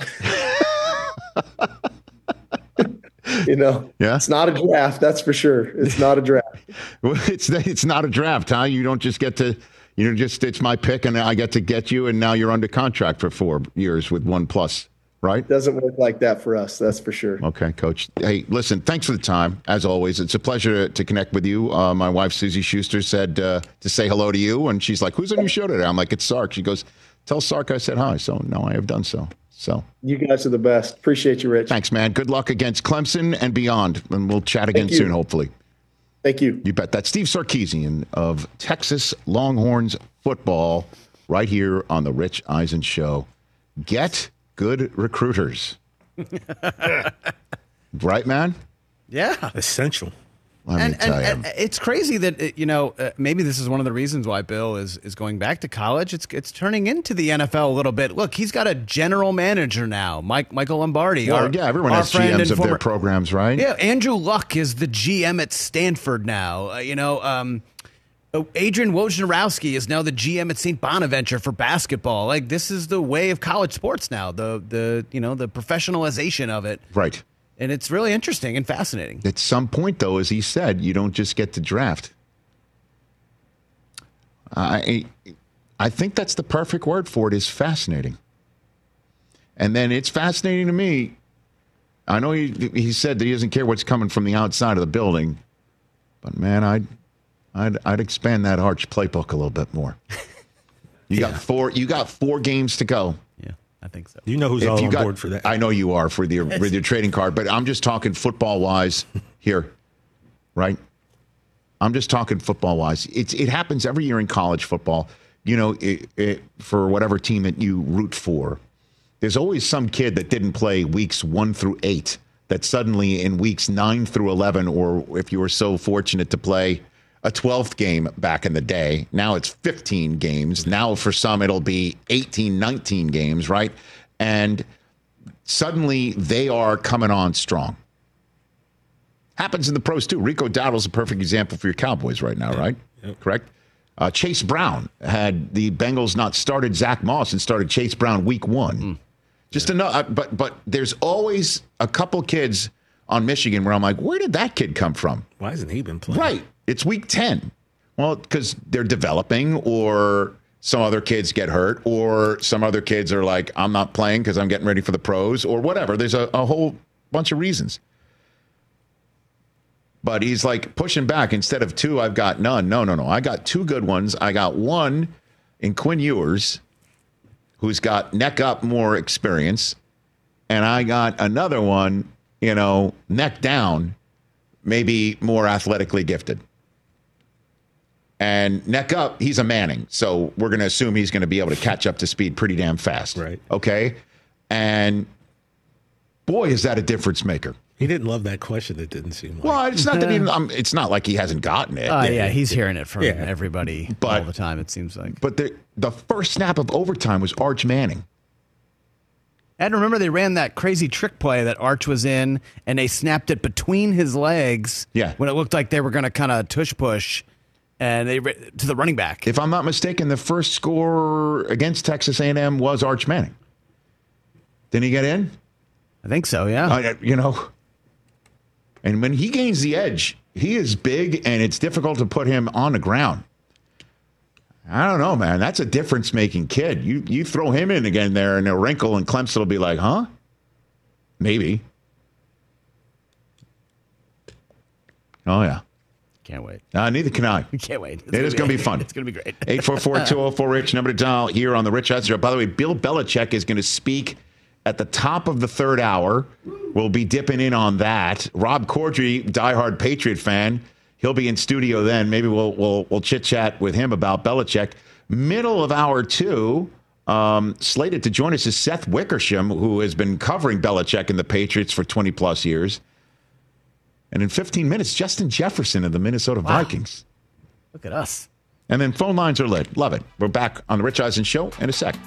Yeah. It's not a draft, that's for sure. It's not a draft. Well, it's not a draft, huh? You don't just get to, it's my pick and I get to get you, and now you're under contract for 4 years with $1+. Right? Doesn't work like that for us, that's for sure. Okay, Coach. Hey, listen, thanks for the time, as always. It's a pleasure to connect with you. My wife, Susie Schuster, said to say hello to you, and she's like, who's on your show today? I'm like, it's Sark. She goes, tell Sark I said hi. So, no, I have done so. You guys are the best. Appreciate you, Rich. Thanks, man. Good luck against Clemson and beyond, and we'll chat again soon, hopefully. Thank you. You bet. That's Steve Sarkisian of Texas Longhorns football right here on the Rich Eisen Show. Get good recruiters. Right, man? Yeah. Essential. And it's crazy that, maybe this is one of the reasons why Bill is going back to college. It's turning into the NFL a little bit. Look, he's got a general manager now, Michael Lombardi. Everyone has GMs of their programs, right? Yeah, Andrew Luck is the GM at Stanford now. Adrian Wojnarowski is now the GM at St. Bonaventure for basketball. Like, this is the way of college sports now, the professionalization of it. Right. And it's really interesting and fascinating. At some point, though, as he said, you don't just get to draft. I think that's the perfect word for it, is fascinating. And then it's fascinating to me. I know he said that he doesn't care what's coming from the outside of the building, but man, I'd expand that Arch playbook a little bit more. You got 4 games to go. Yeah, I think so. You know who's on board for that. I know you are with your trading card, but I'm just talking football wise here, right? I'm just talking football wise. It happens every year in college football. For whatever team that you root for, there's always some kid that didn't play weeks 1 through 8 that suddenly in weeks 9 through 11, or if you were so fortunate to play a 12th game back in the day. Now it's 15 games. Now for some, it'll be 18, 19 games, right? And suddenly they are coming on strong. Happens in the pros too. Rico Dowdle's a perfect example for your Cowboys right now, right? Yep. Correct? Chase Brown, had the Bengals not started Zach Moss and started Chase Brown week 1. Just enough. But there's always a couple kids on Michigan where I'm like, where did that kid come from? Why hasn't he been playing? Right. It's week 10. Well, because they're developing, or some other kids get hurt, or some other kids are like, I'm not playing because I'm getting ready for the pros, or whatever. There's a whole bunch of reasons. But he's like pushing back. Instead of 2, I've got none. No. I got 2 good ones. I got one in Quinn Ewers, who's got neck up more experience. And I got another one, neck down, maybe more athletically gifted. And neck up, he's a Manning. So we're going to assume he's going to be able to catch up to speed pretty damn fast. Right. Okay? And boy, is that a difference maker. He didn't love that question. It didn't seem like. Well, it's not that it's not like he hasn't gotten it. Yeah, he's hearing it from everybody all the time, it seems like. But the first snap of overtime was Arch Manning. And remember, they ran that crazy trick play that Arch was in, and they snapped it between his legs when it looked like they were going to kind of tush-push and to the running back. If I'm not mistaken, the first score against Texas A&M was Arch Manning. Didn't he get in? I think so, yeah. And when he gains the edge, he is big, and it's difficult to put him on the ground. I don't know, man. That's a difference-making kid. You throw him in again there in a wrinkle, and Clemson will be like, huh? Maybe. Oh, yeah. Can't wait. Neither can I. Can't wait. It is going to be fun. It's going to be great. 844-204-RICH, number to dial here on the Rich Eisen Show. By the way, Bill Belichick is going to speak at the top of the third hour. We'll be dipping in on that. Rob Corddry, diehard Patriot fan, he'll be in studio then. Maybe we'll chit-chat with him about Belichick. Middle of hour 2, slated to join us is Seth Wickersham, who has been covering Belichick and the Patriots for 20-plus years. And in 15 minutes, Justin Jefferson of the Minnesota Vikings. Look at us. And then phone lines are lit. Love it. We're back on the Rich Eisen Show in a sec.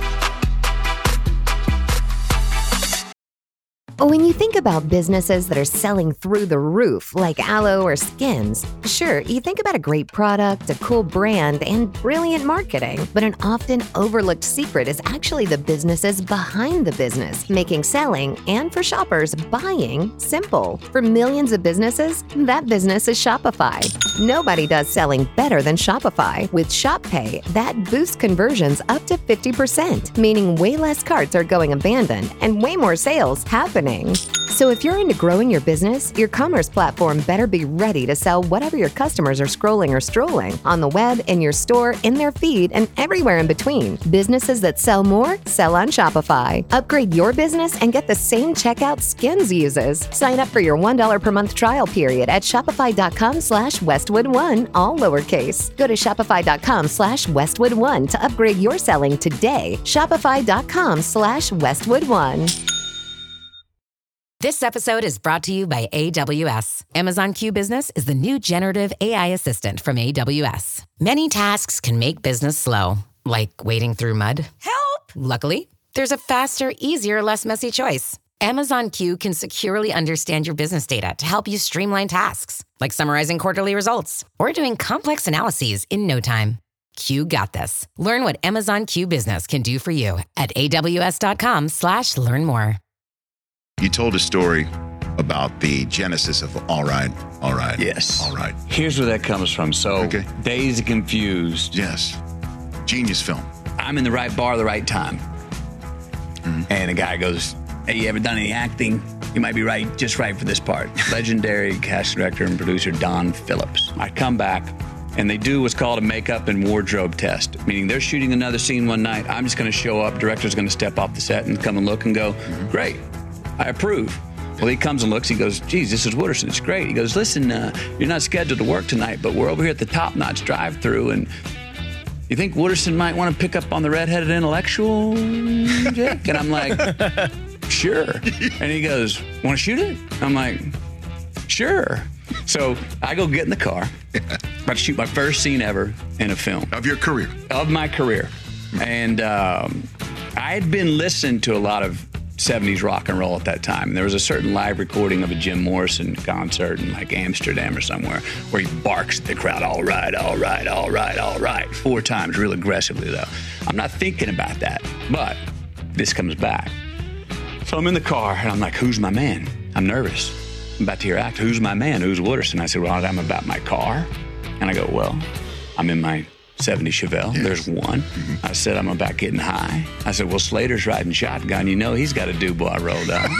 When you think about businesses that are selling through the roof, like Aloe or Skins, sure, you think about a great product, a cool brand, and brilliant marketing. But an often overlooked secret is actually the businesses behind the business, making selling and, for shoppers, buying simple. For millions of businesses, that business is Shopify. Nobody does selling better than Shopify. With Shop Pay, that boosts conversions up to 50%, meaning way less carts are going abandoned and way more sales happening. So if you're into growing your business, your commerce platform better be ready to sell whatever your customers are scrolling or strolling on the web, in your store, in their feed, and everywhere in between. Businesses that sell more, sell on Shopify. Upgrade your business and get the same checkout Skins uses. Sign up for your $1 per month trial period at shopify.com/Westwood1, all lowercase. Go to shopify.com/Westwood1 to upgrade your selling today. Shopify.com/Westwood1. This episode is brought to you by AWS. Amazon Q Business is the new generative AI assistant from AWS. Many tasks can make business slow, like wading through mud. Help! Luckily, there's a faster, easier, less messy choice. Amazon Q can securely understand your business data to help you streamline tasks, like summarizing quarterly results or doing complex analyses in no time. Q got this. Learn what Amazon Q Business can do for you at aws.com/learn more. You told a story about the genesis of All Right. Yes. All Right. Here's where that comes from. So, Dazed and Confused. Yes. Genius film. I'm in the right bar at the right time. Mm-hmm. And a guy goes, hey, you ever done any acting? You might be right, just right for this part. Legendary casting director and producer Don Phillips. I come back, and they do what's called a makeup and wardrobe test, meaning they're shooting another scene one night. I'm just going to show up. Director's going to step off the set and come and look and go, great. I approve. Well, he comes and looks. He goes, geez, this is Wooderson. It's great. He goes, listen, you're not scheduled to work tonight, but we're over here at the Top Notch drive-thru, and you think Wooderson might want to pick up on the redheaded intellectual, Jack? And I'm like, sure. And he goes, want to shoot it? I'm like, sure. So I go get in the car, about to shoot my first scene ever in a film. Of your career? Of my career. And I had been listening to a lot of 70s rock and roll at that time. There was a certain live recording of a Jim Morrison concert in like Amsterdam or somewhere where he barks at the crowd, all right, all right, all right, all right, 4 times, real aggressively though. I'm not thinking about that, but this comes back. So I'm in the car and I'm like, who's my man? I'm nervous. I'm about to hear act. Who's my man? Who's Wooderson? I said, well, I'm about my car. And I go, well, I'm in my 70 Chevelle. Yes. There's one. Mm-hmm. I said, I'm about getting high. I said, well, Slater's riding shotgun. You know he's got a DuBois rolled up.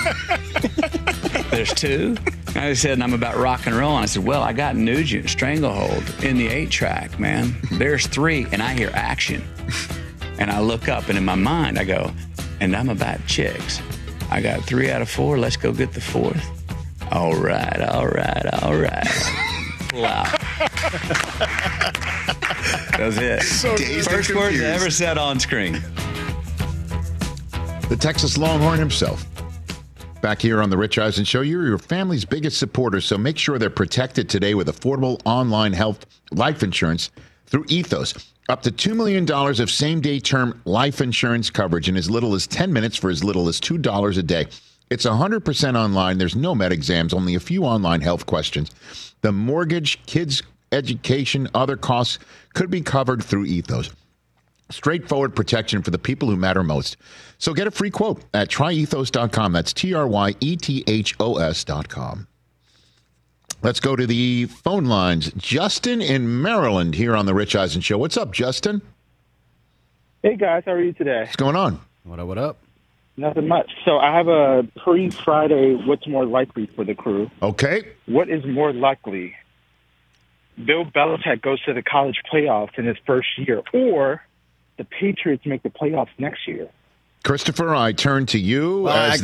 There's 2. I said, and I'm about rock and roll. And I said, well, I got Nugent Stranglehold in the 8-track, man. There's 3. And I hear action. And I look up, and in my mind, I go, and I'm about chicks. I got 3 out of 4. Let's go get the 4th. All right, all right, all right. Wow. That was it. So first words I ever said on screen. The Texas Longhorn himself. Back here on the Rich Eisen Show, you're your family's biggest supporter, so make sure they're protected today with affordable online health life insurance through Ethos. Up to $2 million of same-day term life insurance coverage in as little as 10 minutes for as little as $2 a day. It's 100% online. There's no med exams, only a few online health questions. The mortgage, kids' education, other costs could be covered through Ethos. Straightforward protection for the people who matter most. So get a free quote at tryethos.com. That's TRYETHOS.com. Let's go to the phone lines. Justin in Maryland here on the Rich Eisen Show. What's up, Justin? Hey, guys. How are you today? What's going on? What up? Nothing much. So I have a pre-Friday what's more likely for the crew. Okay. What is more likely? Bill Belichick goes to the college playoffs in his first year, or the Patriots make the playoffs next year? Christopher, I turn to you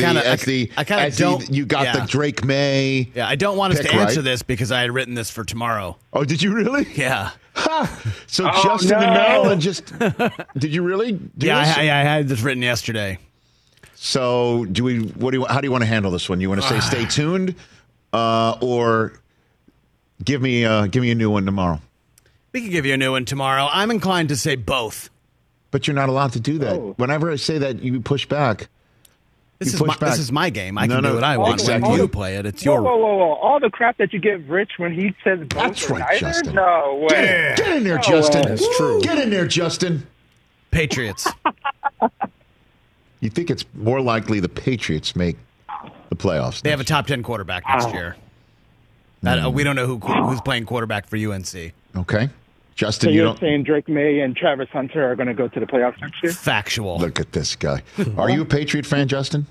you got the Drake May. Yeah, I don't want us to answer right? this because I had written this for tomorrow. Oh, did you really? Yeah. So Justin in Maryland did you really do this? I had this written yesterday. So how do you want to handle this one? You want to say stay tuned or give me a new one tomorrow? We can give you a new one tomorrow. I'm inclined to say both. But you're not allowed to do that. Oh. Whenever I say that, you push back. This is my game. I can do what I want. Exactly. When you play it, it's your... Whoa. All the crap that you give Rich when he says both. That's right, Justin. No way. Get in there, Justin. That's true. Get in there, Justin. Patriots. You think it's more likely the Patriots make the playoffs? They have a top 10 quarterback next year. We don't know who's playing quarterback for UNC. Okay. Justin, so you're saying Drake May and Travis Hunter are going to go to the playoffs next year? Factual. Look at this guy. Are you a Patriot fan, Justin?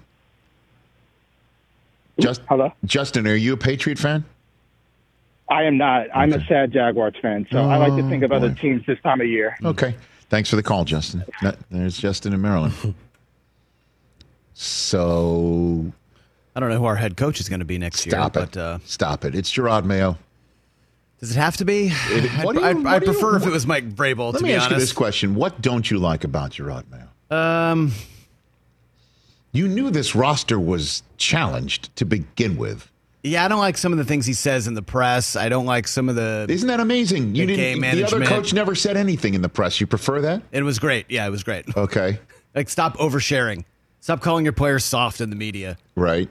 Hello? Justin, are you a Patriot fan? I am not. I'm a sad Jaguars fan, so I like to think of other teams this time of year. Okay. Thanks for the call, Justin. There's Justin in Maryland. So... I don't know who our head coach is going to be next year. Stop it. It's Gerard Mayo. Does it have to be? I'd prefer if it was Mike Vrabel, to be honest. Let me ask you this question. What don't you like about Gerard Mayo? You knew this roster was challenged to begin with. Yeah, I don't like some of the things he says in the press. I don't like some of the... Isn't that amazing? The other coach never said anything in the press. You prefer that? It was great. Yeah, it was great. Okay. Like, stop oversharing. Stop calling your players soft in the media. Right.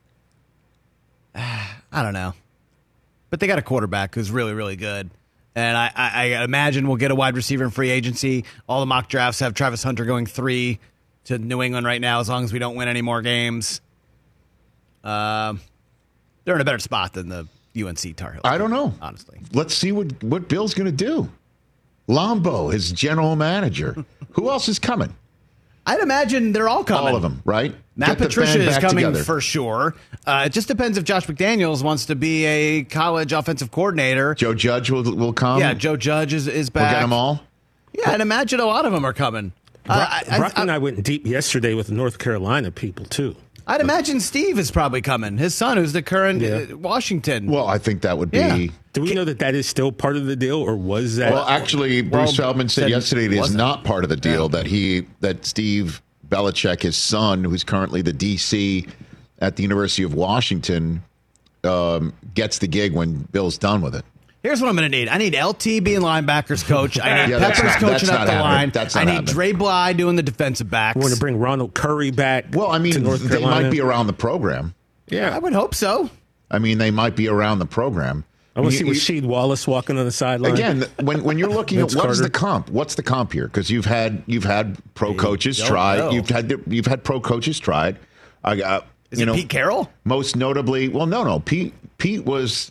I don't know. But they got a quarterback who's really, really good. And I imagine we'll get a wide receiver in free agency. All the mock drafts have Travis Hunter going 3 to New England right now as long as we don't win any more games. They're in a better spot than the UNC Tar Heels. I don't know. Honestly. Let's see what Bill's going to do. Lombo, his general manager. Who else is coming? I'd imagine they're all coming. All of them, right? Matt Patricia is coming for sure. It just depends if Josh McDaniels wants to be a college offensive coordinator. Joe Judge will come. Yeah, Joe Judge is back. We'll get them all. Yeah, I'd imagine a lot of them are coming. Brock and I went deep yesterday with North Carolina people, too. I'd imagine Steve is probably coming. His son, who's the current Washington. Well, I think that would be... Yeah. Do we know that is still part of the deal, or was that... Well, actually, Bruce Feldman said yesterday it is not part of the deal, that Steve Belichick, his son, who's currently the DC at the University of Washington, gets the gig when Bill's done with it. Here's what I'm going to need. I need LT being linebackers coach. I need Peppers coaching up the line. I need Dre Bly doing the defensive backs. We're going to bring Ronald Curry back. Well, I mean, to North they Carolina. might be around the program. Yeah, I would hope so. I mean, they might be around the program. I want to see Rasheed Wallace walking on the sideline. Again, when you're looking at what's the comp? What's the comp here? Because you've had pro coaches try. You've had pro coaches tried. Is it Pete Carroll? Most notably, no. Pete was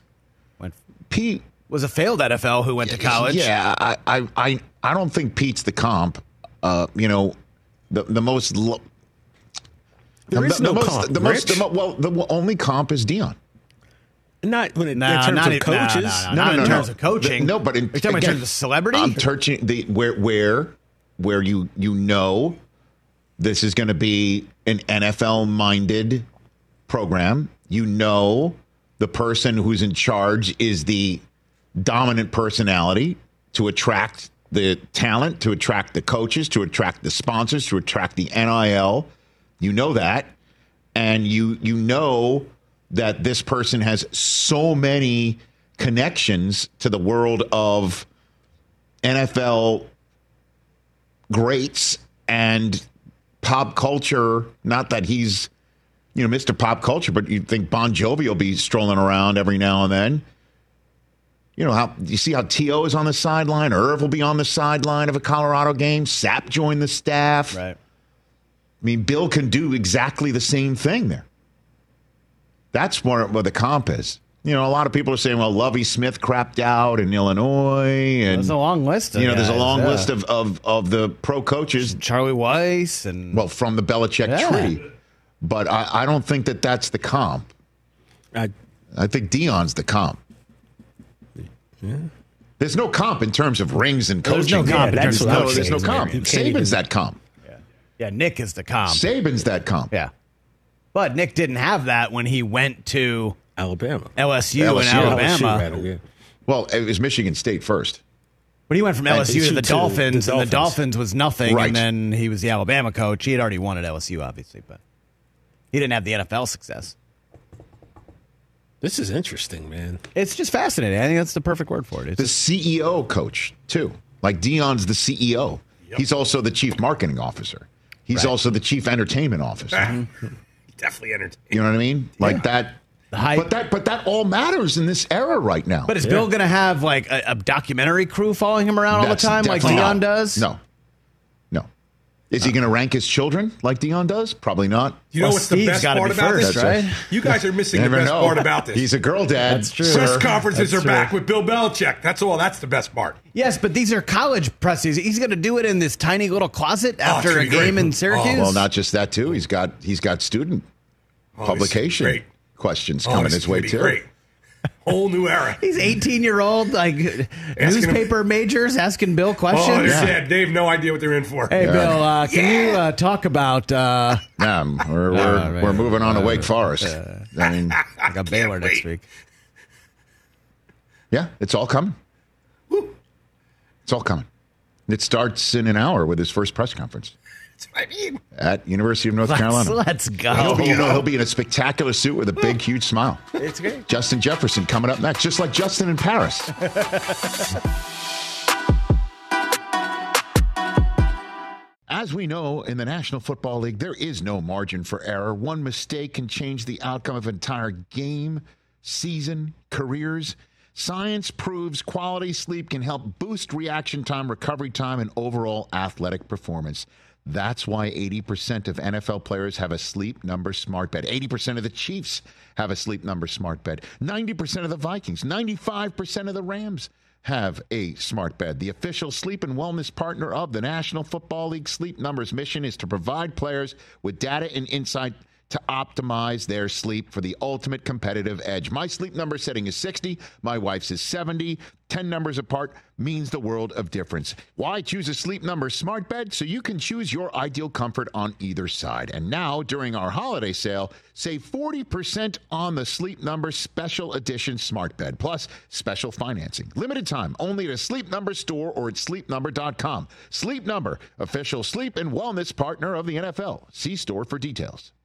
a failed NFL who went to college. Yeah, I don't think Pete's the comp. The most. There is no comp. The only comp is Dion. Not in terms of coaches. Not in terms of coaching. But in terms of celebrity. I'm touching where you know this is going to be an NFL minded program. You know the person who's in charge is the dominant personality to attract the talent, to attract the coaches, to attract the sponsors, to attract the NIL. You know that. and you know that this person has so many connections to the world of NFL greats and pop culture. Not that he's, Mr. Pop Culture, but you think Bon Jovi will be strolling around every now and then. You see how T.O. is on the sideline? Irv will be on the sideline of a Colorado game. Sapp joined the staff. Right. I mean, Bill can do exactly the same thing there. That's what the comp is. A lot of people are saying, well, Lovie Smith crapped out in Illinois. And there's a long list. There's a long list of the pro coaches. Charlie Weiss. From the Belichick tree. But I don't think that that's the comp. I think Deion's the comp. Yeah. There's no comp in terms of rings and coaching. There's no comp in terms of coaching. There's no comp. Saban's that comp. Yeah, Nick is the comp. Saban's that comp. Yeah. But Nick didn't have that when he went to Alabama. LSU and Alabama. LSU, well, it was Michigan State first. But he went from LSU to the Dolphins, and the Dolphins was nothing, right. And then he was the Alabama coach. He had already won at LSU, obviously, but he didn't have the NFL success. This is interesting, man. It's just fascinating. I think that's the perfect word for it. It's the CEO coach, too. Like Deion's the CEO. Yep. He's also the chief marketing officer. He's also the chief entertainment officer. Definitely entertaining. You know what I mean? Like that. But that all matters in this era right now. But is Bill going to have like a documentary crew following him around all the time like Deion does? No. Is he going to rank his children like Deion does? Probably not. You know what's the best part about this? Right? You guys are missing the best part about this. He's a girl dad. That's true. Press conferences are back with Bill Belichick. That's all. That's the best part. Yes, but these are college presses. He's going to do it in this tiny little closet after a game in Syracuse. Well, not just that too. He's got student publication questions coming his way too. Great. Whole new era. He's 18-year-old, like newspaper majors asking Bill questions. Oh, they're sad. They have no idea what they're in for. Hey, Bill, can you talk about? We're moving on to Wake Forest. I mean, I got Baylor next week. Yeah, it's all coming. Woo. It's all coming. It starts in an hour with his first press conference. That's what I mean. At University of North Carolina. Let's go. He'll be in a spectacular suit with a big, huge smile. It's great. Justin Jefferson coming up next, just like Justin in Paris. As we know, in the National Football League, there is no margin for error. One mistake can change the outcome of an entire game, season, careers. Science proves quality sleep can help boost reaction time, recovery time, and overall athletic performance. That's why 80% of NFL players have a Sleep Number smart bed. 80% of the Chiefs have a Sleep Number smart bed. 90% of the Vikings, 95% of the Rams have a smart bed. The official sleep and wellness partner of the National Football League. Sleep Number's mission is to provide players with data and insight to optimize their sleep for the ultimate competitive edge. My Sleep Number setting is 60. My wife's is 70. 10 numbers apart means the world of difference. Why choose a Sleep Number smart bed? So you can choose your ideal comfort on either side. And now, during our holiday sale, save 40% on the Sleep Number Special Edition smart bed, plus special financing. Limited time, only at a Sleep Number store or at sleepnumber.com. Sleep Number, official sleep and wellness partner of the NFL. See store for details.